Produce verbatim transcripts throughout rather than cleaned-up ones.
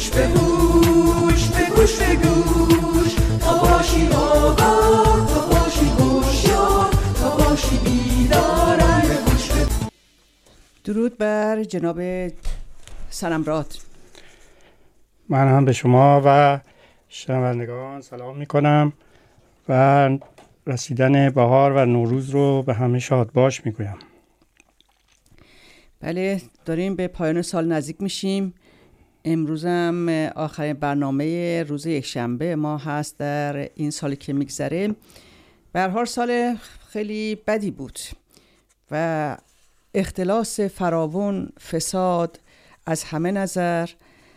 گوش به گوش به گوش به گوش تا باشی آگاه تا باشی هوشیار تا باشی بیدار به گوش به. درود بر جناب سنمراد. من هم به شما و شنوندگان سلام میکنم و رسیدن بهار و نوروز رو به همه شاد باش میگویم. بله، داریم به پایان سال نزدیک میشیم. امروز هم آخرین برنامه روز یکشنبه ما هست در این سالی که میگذره. به هر حال سال خیلی بدی بود و اختلاس فراوان، فساد از همه نظر.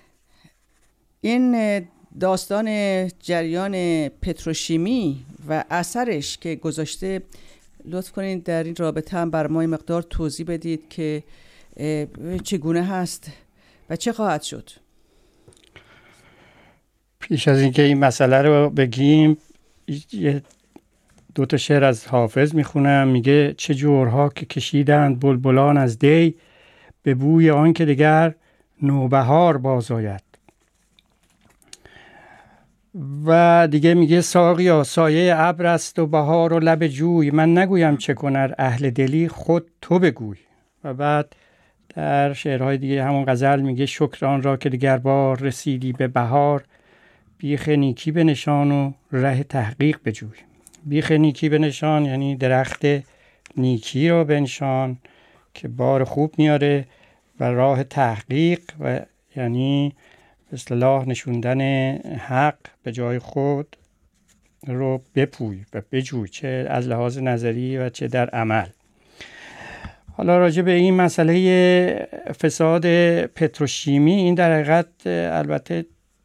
این داستان جریان پتروشیمی و اثرش که گذاشته، لطف کنید در این رابطه هم بر ما مقدار توضیح بدید که چگونه هست و چه خواهد شد. پیش از اینکه این مسئله رو بگیم یه دو تا شعر از حافظ میخونم. میگه چه جورها که کشیدند بلبلان از دی، به بوی آن که دگر نوبهار باز آید. و دیگه میگه ساقیا سایه ابر است و بهار و لب جوی، من نگویم چه کنر اهل دلی خود تو بگوی. و بعد در شعرهای دیگه همون غزل میگه شکران را که دیگر بار رسیدی به بهار، بیخ نیکی به نشان و ره تحقیق بجوی. بیخ نیکی به نشان یعنی درخت نیکی رو بنشان که بار خوب میاره، و راه تحقیق و یعنی به اصطلاح نشوندن حق به جای خود رو بپوی و بجوی، چه از لحاظ نظری و چه در عمل. حالا راجع به این مسئله فساد پتروشیمی، این در حقیقت البته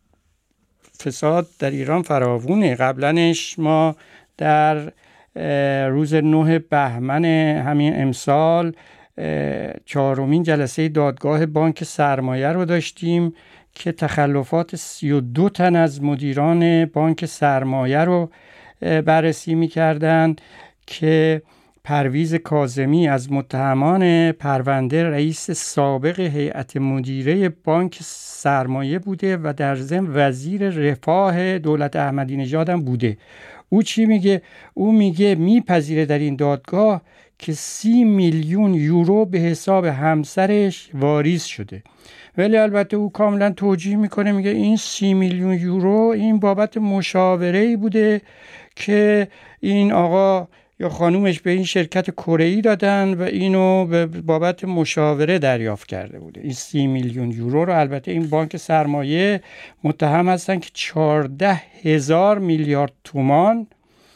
فساد در ایران فراوونه. قبلنش ما در روز نه بهمن همین امسال چهارمین جلسه دادگاه بانک سرمایه رو داشتیم که تخلفات سی و دو تن از مدیران بانک سرمایه رو بررسی می‌کردند که پرویز کاظمی از متهمان پرونده رئیس سابق هیئت مدیره بانک سرمایه بوده و در ضمن وزیر رفاه دولت احمدی نژاد هم بوده. او چی میگه؟ او میگه میپذیره در این دادگاه که سی میلیون یورو به حساب همسرش واریز شده، ولی البته او کاملا توجیه میکنه، میگه این سی میلیون یورو این بابت مشاوره‌ای بوده که این آقا یا خانومش به این شرکت کره‌ای دادن و اینو به بابت مشاوره دریافت کرده بوده. این سی میلیون یورو رو البته این بانک سرمایه متهم هستن که چهارده هزار میلیارد تومان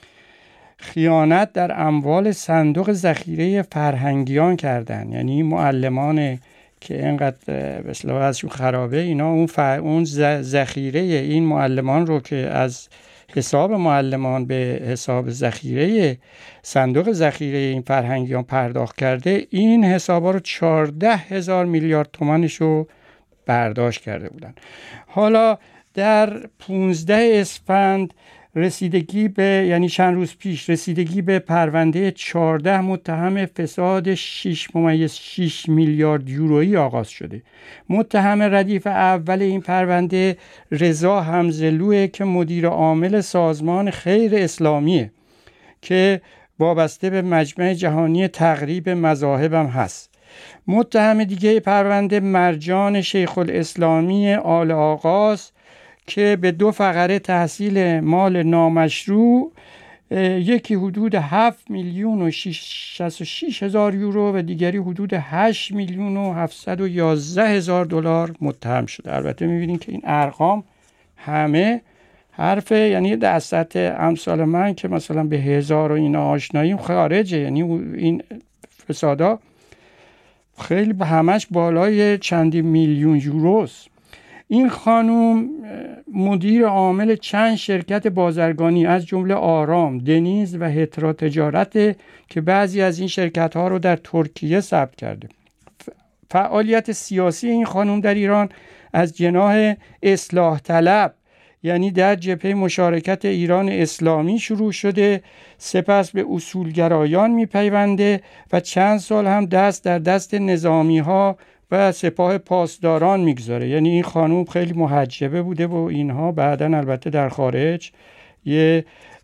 خیانت در اموال صندوق ذخیره فرهنگیان کردن. یعنی معلمان که اینقدر به اصطلاح ازشون خرابه، اینا اون ف... اون ذخیره این معلمان رو که از حساب معلمان به حساب ذخیره صندوق ذخیره این فرهنگیان پرداخت کرده، این حسابا رو چهارده هزار میلیارد تومانش رو برداشت کرده بودن. حالا در پانزده اسفند رسیدگی به یعنی چند روز پیش رسیدگی به پرونده چهارده متهم فساد شش ممیز شش میلیارد یورویی آغاز شده. متهم ردیف اول این پرونده رضا حمزلوه که مدیر عامل سازمان خیر اسلامیه که وابسته به مجمع جهانی تقریب مذاهب هم هست. متهم دیگه پرونده مرجان شیخ الاسلامی آل آغاز که به دو فقره تحصیل مال نامشروع، یکی حدود هفت میلیون و شصت و شش هزار یورو و دیگری حدود هشت میلیون و هفتصد و یازده هزار دلار متهم شده. البته می‌بینید که این ارقام همه حرف یعنی در سطح امثال من که مثلا به هزار و اینا آشناییم خارجه، یعنی این فسادا خیلی به همش بالای چندی میلیون یوروست. این خانم مدیر عامل چند شرکت بازرگانی از جمله آرام، دنیز و هترا تجارت که بعضی از این شرکت ها رو در ترکیه ثبت کرده. فعالیت سیاسی این خانم در ایران از جناح اصلاح طلب یعنی در جبهه مشارکت ایران اسلامی شروع شده، سپس به اصولگرایان میپیونده و چند سال هم دست در دست نظامی ها و سپاه پاسداران میگذاره. یعنی این خانوم خیلی محجبه بوده و اینها بعداً البته در خارج یه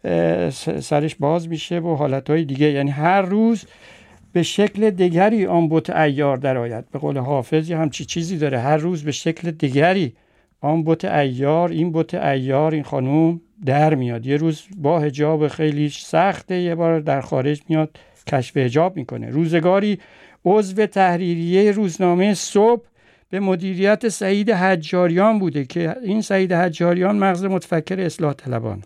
سرش باز میشه و حالتهای دیگه. یعنی هر روز به شکل دیگری آن بت عیار در آید. به قول حافظ یه همچی چیزی داره، هر روز به شکل دیگری آن بت عیار، این بت عیار، این خانوم در میاد. یه روز با حجاب خیلی سخته، یه بار در خارج میاد کشف حجاب میکنه. روزگاری عضو تحریریه روزنامه صبح به مدیریت سعید حجاریان بوده که این سعید حجاریان مغز متفکر اصلاح طلبان.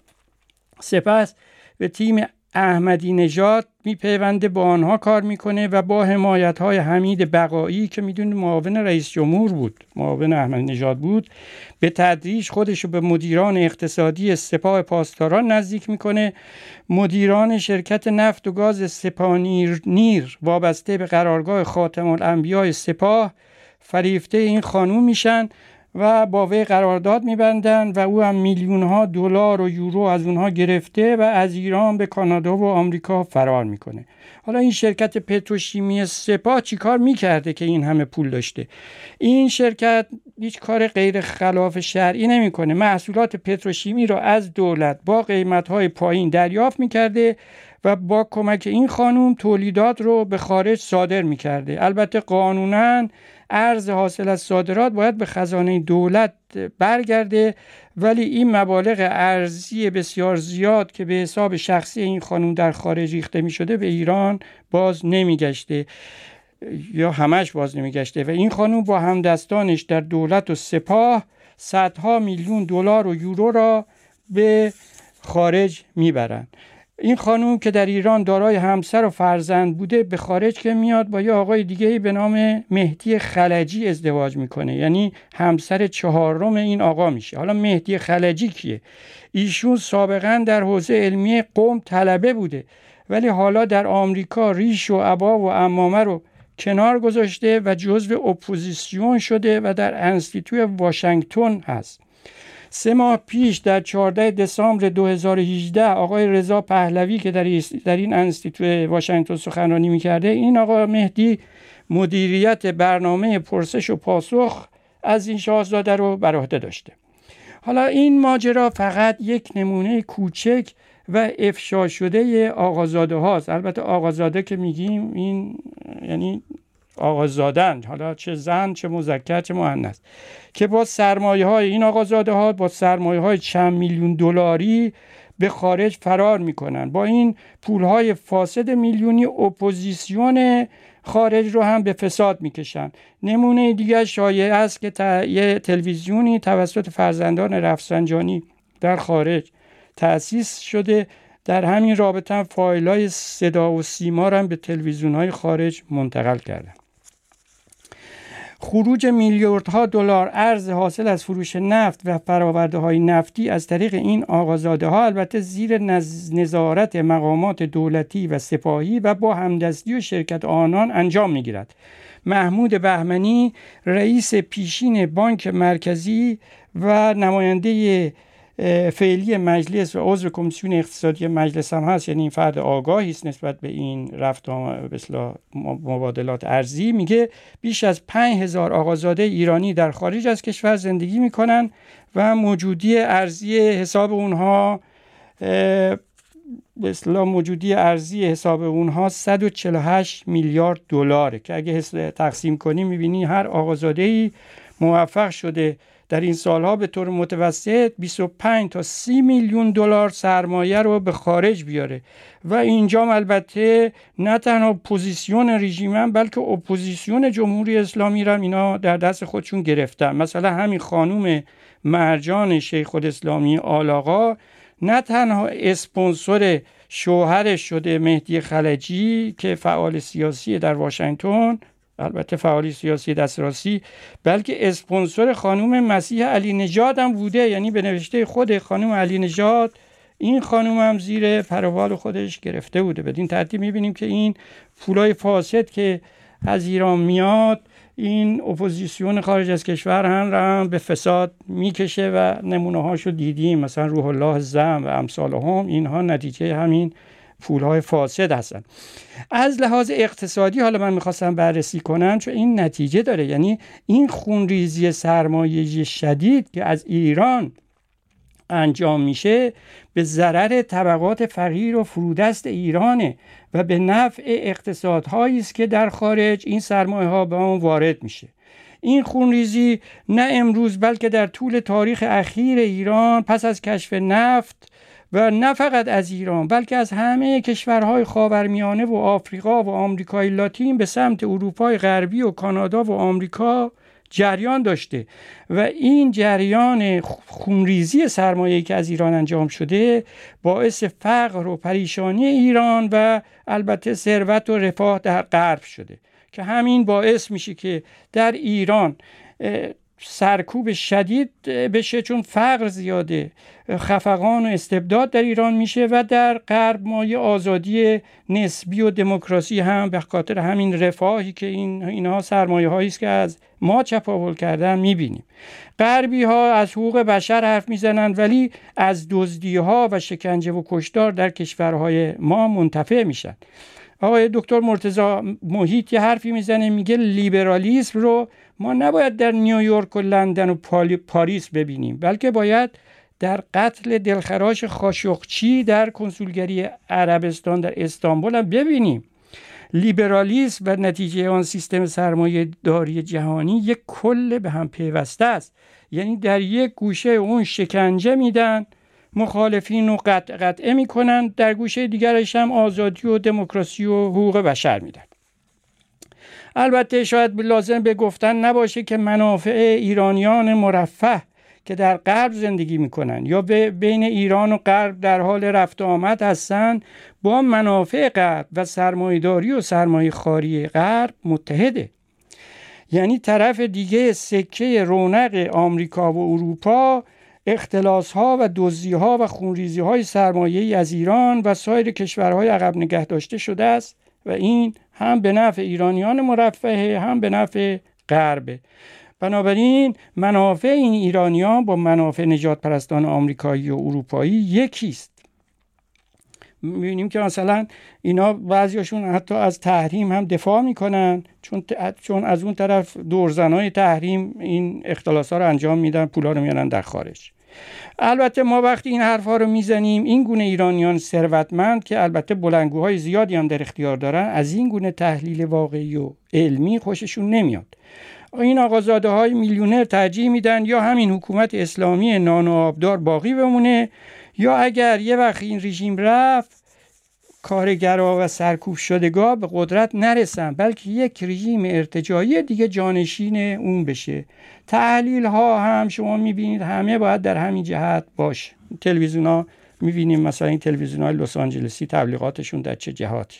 سپس به تیم احمدی نژاد میپیونده، با آنها کار میکنه و با حمایت های حمید بقایی که میدونید معاون رئیس جمهور بود، معاون احمدی نژاد بود، به تدریج خودشو به مدیران اقتصادی سپاه پاسداران نزدیک میکنه. مدیران شرکت نفت و گاز سپاه‌نیر نیر وابسته به قرارگاه خاتم الانبیاء سپاه فریفته این خانوم میشن و با وی قرارداد میبندن و او هم میلیون ها دلار و یورو از اونها گرفته و از ایران به کانادا و آمریکا فرار میکنه. حالا این شرکت پتروشیمی سپاه چی کار میکرده که این همه پول داشته؟ این شرکت هیچ کار غیر خلاف شرعی نمیکنه. محصولات پتروشیمی را از دولت با قیمت‌های پایین دریافت میکرده و با کمک این خانوم تولیدات رو به خارج صادر میکرده. البته قانوناً ارز حاصل از صادرات باید به خزانه دولت برگرده، ولی این مبالغ ارزی بسیار زیاد که به حساب شخصی این خانوم در خارج ریخته می شده به ایران باز نمی گشته یا همش باز نمی گشته و این خانوم با همدستانش در دولت و سپاه صدها میلیون دلار و یورو را به خارج می برند. این خانوم که در ایران دارای همسر و فرزند بوده به خارج که میاد با یه آقای دیگه‌ای به نام مهدی خلجی ازدواج میکنه، یعنی همسر چهارم این آقا میشه. حالا مهدی خلجی کیه؟ ایشون سابقا در حوزه علمی قم طلبه بوده ولی حالا در آمریکا ریش و عبا و عمامه رو کنار گذاشته و جزو اپوزیسیون شده و در انستیتوی واشنگتن هست. سه ماه پیش در چهاردهم دسامبر دو هزار و هجده آقای رضا پهلوی که در در این انستیتوی واشنگتن سخنرانی می‌کرده، این آقا مهدی مدیریت برنامه پرسش و پاسخ از این شاهزاده رو بر عهده داشته. حالا این ماجرا فقط یک نمونه کوچک و افشا شده آقازاده هاست. البته آقازاده که میگیم این یعنی آقازادن، حالا چه زن چه مذکر چه مؤنث، که با سرمایه های این آقازاده ها با سرمایه های چند میلیون دلاری به خارج فرار میکنن. با این پول های فاسد میلیونی اپوزیسیون خارج رو هم به فساد میکشن. نمونه دیگه شایع است که تا یه تلویزیونی توسط فرزندان رفسنجانی در خارج تأسیس شده، در همین رابطه هم فایل‌های صدا و سیما رو هم به تلویزیون‌های خارج منتقل کردن. خروج میلیاردها دلار ارز حاصل از فروش نفت و فرآورده‌های نفتی از طریق این آقازاده‌ها البته زیر نظارت مقامات دولتی و سپاهی و با همدستی و شرکت آنان انجام می‌گیرد. محمود بهمنی رئیس پیشین بانک مرکزی و نماینده فعلی مجلس و عضو کمیسیون اقتصادی مجلس هم هست، یعنی این فرد آگاهی است نسبت به این رفت به اصطلاح مبادلات ارزی. میگه بیش از پنج هزار آقازاده ایرانی در خارج از کشور زندگی میکنن و موجودی ارزی حساب اونها به اصطلاح موجودی ارزی حساب اونها صد و چهل و هشت میلیارد دلاره که اگه تقسیم کنیم میبینی هر آقازاده‌ای موفق شده در این سالها به طور متوسط بیست و پنج تا سی میلیون دلار سرمایه رو به خارج بیاره و اینجا البته نه تنها پوزیسیون رژیمن بلکه اپوزیسیون جمهوری اسلامی رو اینا در دست خودشون گرفتن. مثلا همین خانوم مرجان شیخ الاسلامی آلاقا نه تنها اسپانسر شوهرش شده مهدی خلجی که فعال سیاسی در واشنگتن، البته فعالی سیاسی دسترسی، بلکه اسپانسر خانم مسیح علی نژاد هم بوده. یعنی به نوشته خود خانم علی نژاد این خانم هم زیر پروال خودش گرفته بوده. بدین ترتیب میبینیم که این پولای فاسد که از ایران میاد این اپوزیسیون خارج از کشور هم را هم به فساد میکشه و نمونه هاشو دیدیم، مثلا روح الله زم و امثال هم، اینها نتیجه همین پولهای فاسد هستن. از لحاظ اقتصادی حالا من میخواستم بررسی کنم، چون این نتیجه داره، یعنی این خونریزی سرمایه‌ای شدید که از ایران انجام میشه به ضرر طبقات فقیر و فرودست ایرانه و به نفع اقتصادهایی است که در خارج این سرمایه ها به اون وارد میشه. این خونریزی نه امروز بلکه در طول تاریخ اخیر ایران پس از کشف نفت و نه فقط از ایران بلکه از همه کشورهای خاورمیانه و آفریقا و آمریکای لاتین به سمت اروپای غربی و کانادا و آمریکا جریان داشته و این جریان خونریزی سرمایه‌ای که از ایران انجام شده باعث فقر و پریشانی ایران و البته ثروت و رفاه در غرب شده که همین باعث میشه که در ایران سرکوب شدید بشه، چون فقر زیاده، خفقان و استبداد در ایران میشه و در غرب ما یه آزادی نسبی و دموکراسی هم به خاطر همین رفاهی که این اینها سرمایه هایی است که از ما چپاول کردن میبینیم. غربی ها از حقوق بشر حرف میزنن ولی از دزدی ها و شکنجه و کشتار در کشورهای ما منتفع میشن. آقای دکتر مرتضی محیط یه حرفی میزنه، میگه لیبرالیسم رو ما نباید در نیویورک و لندن و پاریس ببینیم بلکه باید در قتل دلخراش خاشقچی در کنسولگری عربستان در استانبول هم ببینیم. لیبرالیسم و نتیجه آن سیستم سرمایه داری جهانی یک کل به هم پیوسته است، یعنی در یک گوشه اون شکنجه میدن، مخالفین رو قطع قطعه میکنن، در گوشه دیگرش هم آزادی و دموکراسی و حقوق بشر میدن. البته شاید لازم به گفتن نباشه که منافع ایرانیان مرفه که در غرب زندگی میکنن یا به بین ایران و غرب در حال رفت و آمد هستن با منافع غرب و سرمایه‌داری و سرمایه خواری غرب متحده. یعنی طرف دیگه سکه رونق آمریکا و اروپا اختلاس‌ها و دزدی‌ها و خونریزی‌های سرمایه‌ای از ایران و سایر کشورهای عقب نگه داشته شده است و این هم به نفع ایرانیان مرفه هم به نفع غرب. بنابراین منافع این ایرانیان با منافع نجات پرستان آمریکایی و اروپایی یکیست. می‌بینیم که مثلا اینا بعضیاشون حتی از تحریم هم دفاع میکنن، چون چون از اون طرف دورزنای تحریم این اختلاس‌ها رو انجام میدن، پولا رو میارن در خارج. البته ما وقتی این حرفا رو میزنیم این گونه ایرانیان ثروتمند که البته بلندگوهای زیادی هم در اختیار دارن از این گونه تحلیل واقعی و علمی خوششون نمیاد. این آقازاده های میلیونر ترجیح میدن یا همین حکومت اسلامی نان و آبدار باقی بمونه یا اگر یه وقت این رژیم رفت کارگرها و سرکوب شدگاه به قدرت نرسن بلکه یک رژیم ارتجاعی دیگه جانشین اون بشه. تحلیل ها هم شما میبینید همه باید در همین جهت باشه. تلویزیون ها میبینیم مثلا این تلویزیون های لس آنجلسی تبلیغاتشون در چه جهاتی.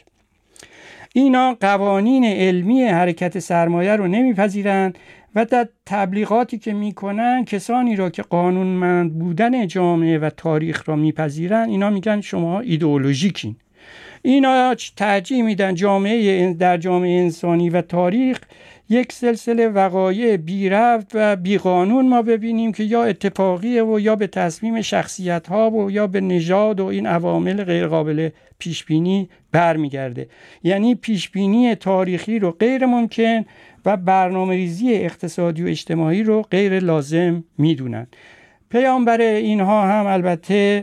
اینا قوانین علمی حرکت سرمایه رو نمیپذیرن و در تبلیغاتی که میکنن کسانی را که قانونمند بودن جامعه و تاریخ را میپذیرن اینا میگن شما ایدئولوژیکین. اینا ترجیح میدن جامعه در جامعه انسانی و تاریخ یک سلسله وقایع بی ربط و بی قانون ما ببینیم که یا اتفاقیه و یا به تصمیم شخصیت ها و یا به نژاد و این عوامل غیر قابل پیش بینی برمیگرده. یعنی پیش بینی تاریخی رو غیر ممکن و برنامه‌ریزی اقتصادی و اجتماعی رو غیر لازم میدونن. پیامبر اینها هم البته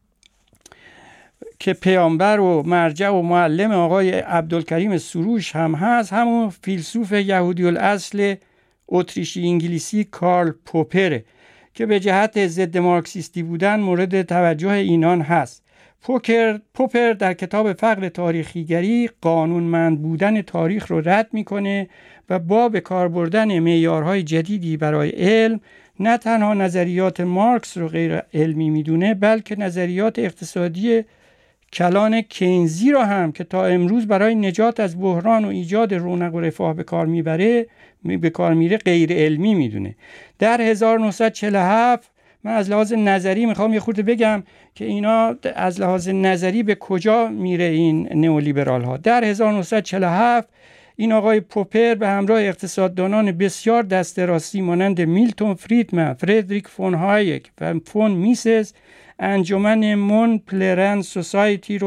که پیامبر و مرجع و معلم آقای عبدالکریم سروش هم هست، همون فیلسوف یهودی الاصل اتریشی انگلیسی کارل پوپره که به جهت ضد مارکسیستی بودن مورد توجه اینان هست. پوکر، پوپر در کتاب فقر تاریخیگری قانونمند بودن تاریخ رو رد میکنه و با به کار بردن معیارهای جدیدی برای علم نه تنها نظریات مارکس رو غیر علمی میدونه بلکه نظریات اقتصادی کلان کینزی رو هم که تا امروز برای نجات از بحران و ایجاد رونق و رفاه به کار میبره به کار میره غیر علمی میدونه. در هزار و نهصد و چهل و هفت من از لحاظ نظری میخوام یه خورده بگم که اینا از لحاظ نظری به کجا میره این نئولیبرال ها. در هزار و نهصد و چهل و هفت این آقای پوپر به همراه اقتصاددانان بسیار دسته راستی مانند میلتون فریدمن، فردریک فون هایک و فون میسز انجمن مون پلرن سوسایتی رو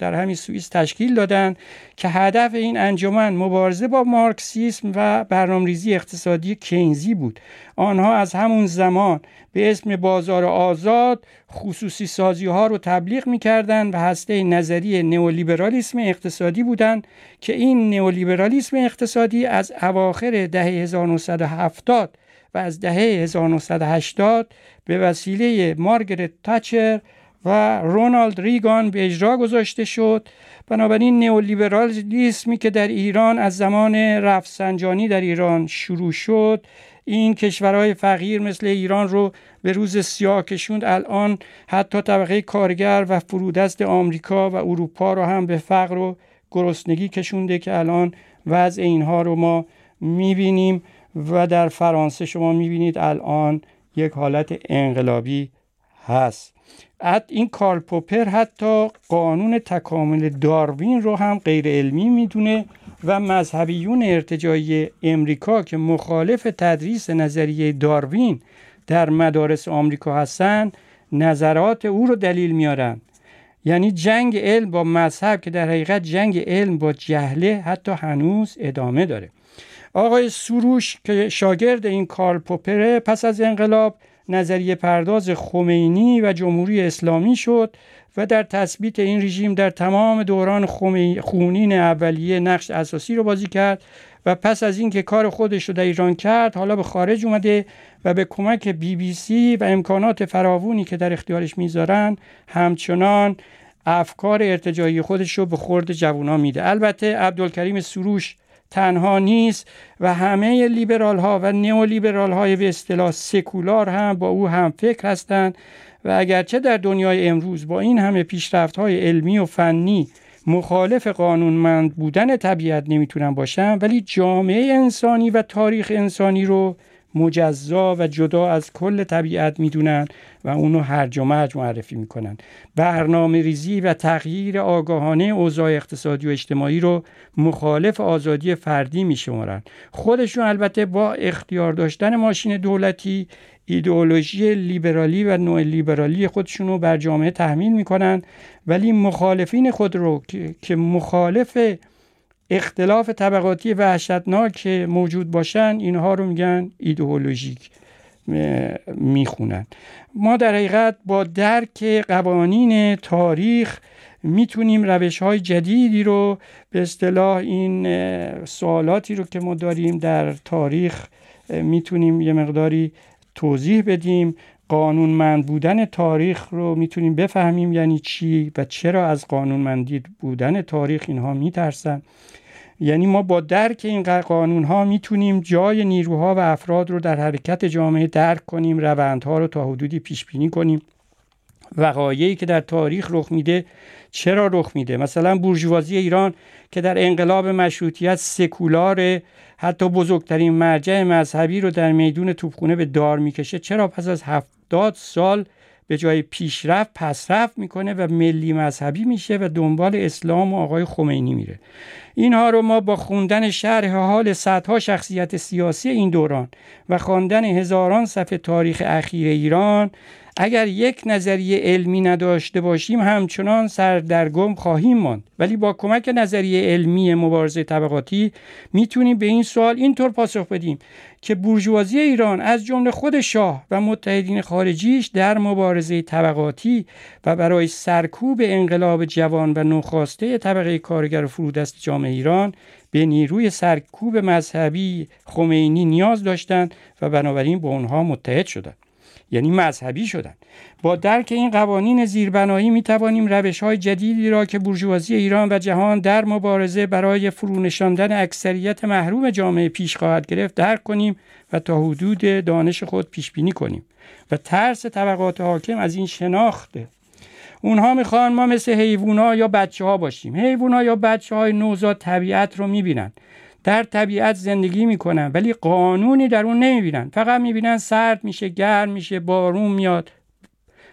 در همین سوئیس تشکیل دادند که هدف این انجمن مبارزه با مارکسیسم و برنامه‌ریزی اقتصادی کینزی بود. آنها از همون زمان به اسم بازار آزاد خصوصی سازی ها رو تبلیغ می‌کردند و هسته نظریه نئولیبرالیسم اقتصادی بودند که این نئولیبرالیسم اقتصادی از اواخر دهه هزار و نهصد و هفتاد و از دهه هزار و نهصد و هشتاد به وسیله مارگرت تاچر و رونالد ریگان به اجرا گذاشته شد. بنابراین نئولیبرالیسمی که در ایران از زمان رفسنجانی در ایران شروع شد، این کشورهای فقیر مثل ایران رو به روز سیاه کشوند. الان حتی طبقه کارگر و فرودست آمریکا و اروپا رو هم به فقر و گرسنگی کشونده که الان وضع اینها رو ما میبینیم و در فرانسه شما میبینید الان یک حالت انقلابی هست. این کارل پوپر حتی قانون تکامل داروین رو هم غیر علمی میدونه و مذهبیون ارتجاعی امریکا که مخالف تدریس نظریه داروین در مدارس آمریکا هستن نظرات او رو دلیل میارن. یعنی جنگ علم با مذهب که در حقیقت جنگ علم با جهله حتی هنوز ادامه داره. آقای سروش که شاگرد این کارل پوپر پس از انقلاب نظریه پرداز خمینی و جمهوری اسلامی شد و در تثبیت این رژیم در تمام دوران خونین اولیه نقش اساسی رو بازی کرد و پس از این که کار خودش رو در ایران کرد حالا به خارج اومده و به کمک بی بی سی و امکانات فراوانی که در اختیارش میذارن همچنان افکار ارتجاعی خودش رو به خورد جوونا میده. البته عبدالکریم سروش تنها نیست و همه لیبرال ها و نئولیبرال های به اصطلاح سکولار هم با او هم فکر هستند و اگرچه در دنیای امروز با این همه پیشرفت های علمی و فنی مخالف قانونمند بودن طبیعت نمیتونن باشن، ولی جامعه انسانی و تاریخ انسانی رو مجزا و جدا از کل طبیعت میدونن و اونو هرج و مرج معرفی میکنن. برنامه ریزی و تغییر آگاهانه اوضاع اقتصادی و اجتماعی رو مخالف آزادی فردی میشمارن. خودشون البته با اختیار داشتن ماشین دولتی ایدئولوژی لیبرالی و نوع لیبرالی خودشون رو بر جامعه تحمیل میکنن، ولی مخالفین خود رو که, که مخالف اختلاف طبقاتی وحشتناک که موجود باشن اینها رو میگن ایدئولوژیک میخونن. ما در حقیقت با درک قوانین تاریخ میتونیم روش‌های جدیدی رو به اصطلاح این سوالاتی رو که ما داریم در تاریخ میتونیم یه مقداری توضیح بدیم. قانونمند بودن تاریخ رو میتونیم بفهمیم یعنی چی و چرا از قانونمندی بودن تاریخ اینها میترسن. یعنی ما با درک این قانون ها میتونیم جای نیروها و افراد رو در حرکت جامعه درک کنیم، روندها رو تا حدودی پیش بینی کنیم. وقایعی که در تاریخ رخ میده چرا رخ میده؟ مثلا بورژوازی ایران که در انقلاب مشروطیت سکولار، حتی بزرگترین مرجع مذهبی رو در میدون توپخانه به دار میکشه، چرا پس از هفتاد سال به جای پیشرفت پسرفت میکنه و ملی مذهبی میشه و دنبال اسلام و آقای خمینی میره؟ اینها رو ما با خوندن شرح حال صدها شخصیت سیاسی این دوران و خواندن هزاران صفحه تاریخ اخیر ایران، اگر یک نظریه علمی نداشته باشیم همچنان سردرگم خواهیم ماند. ولی با کمک نظریه علمی مبارزه طبقاتی میتونیم به این سوال اینطور پاسخ بدیم که بورژوازی ایران از جمله خود شاه و متحدین خارجیش در مبارزه طبقاتی و برای سرکوب انقلاب جوان و نوخاسته طبقه کارگر و فرودست جامعه ایران به نیروی سرکوب مذهبی خمینی نیاز داشتند و بنابراین با اونها متحد شدند، یعنی مذهبی شدند. با درک این قوانین زیربنایی می توانیم روش‌های جدیدی را که بورژوازی ایران و جهان در مبارزه برای فرونشاندن اکثریت محروم جامعه پیش خواهد گرفت درک کنیم و تا حدود دانش خود پیش بینی کنیم. و ترس طبقات حاکم از این شناخته. اونها میخوان ما مثل حیوونا یا بچه‌ها باشیم. حیوونا یا بچه‌های نوزاد طبیعت رو میبینن، در طبیعت زندگی میکنن، ولی قانونی در اون نمیبینن. فقط میبینن سرد میشه، گرم میشه، بارون میاد،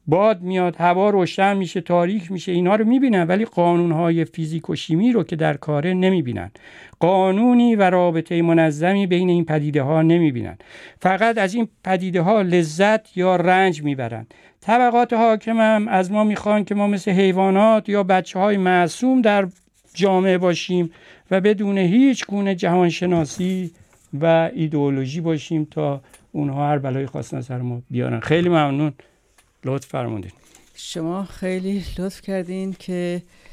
باد میاد، هوا روشن میشه، تاریک میشه، اینا رو میبینن، ولی قانونهای فیزیک و شیمی رو که در کاره نمیبینن. قانونی و رابطه منظمی بین این پدیده ها نمیبینن. فقط از این پدیده ها لذت یا رنج میبرن. طبقات حاکم هم از ما میخوان که ما مثل حیوانات یا بچه های معصوم در جامعه باشیم و بدون هیچ گونه جهانشناسی و ایدئولوژی باشیم تا اونها هر بلایی خواستن سر ما بیارن. خیلی ممنون، لطف فرمودین. شما خیلی لطف کردین که